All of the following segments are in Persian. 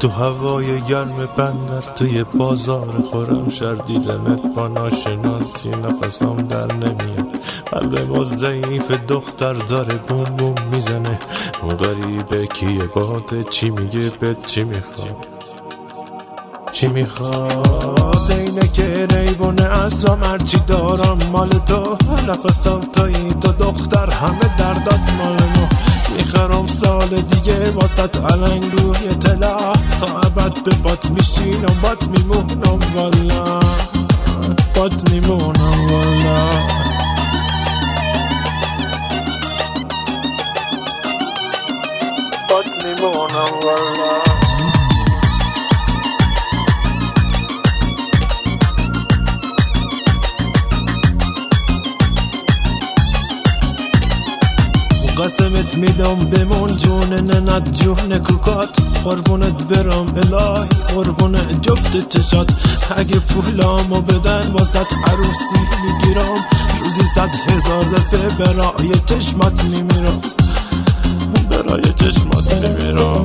تو هوای گرم بندر توی بازار خورم شهر دیدمت با ناشناسی نفسم در نمیاد. قلب ما ضعیف دختر داره بوم بوم میزنه. اون غریبه کیه باده چی میگه بهت چی میخواد چی میخواد. اینه که ریبونه اصلام هرچی دارم مال تو. نفسم تویی تو دختر همه دردات مال ما. میخرم سال دیگه واسط علنگ روی طلا. تا ابد به بات میشینم بات میمونم والا. بات میمونم والا. بات میمونم والا. قسمت میدم بمون جون ننت جون کوکات. قربونت برم الهی قربون جفت چشات. اگه پولامو بدن واسط عروسی میگیرم. روزی 100,000 دفعه برای چشمات میمیرم. برای چشمات میمیرم.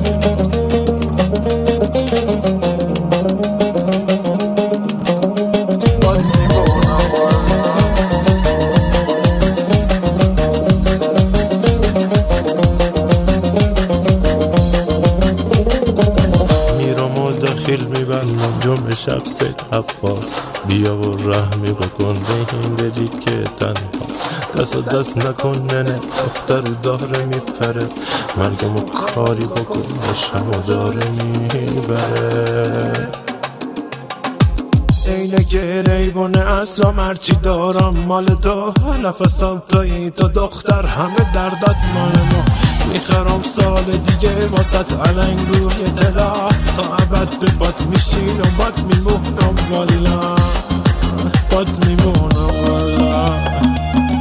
خیل میبندم جمعه شب سید عباس. بیا و رحمی بکن به این دلی که تنهاست. دست و دست نکن ننه دختر و داره میپره. مرگم و کاری بکن داشتم و داره میبره. اینه که ریبونه اصلام هرچی دارم مال تو. نفسم تویی تو دختر همه دردات مال ما. میخرم سال دیگه واسط علنگ روی طلا. تا ابد به بات میشینم بات میمونم والا. بات میمونم والا.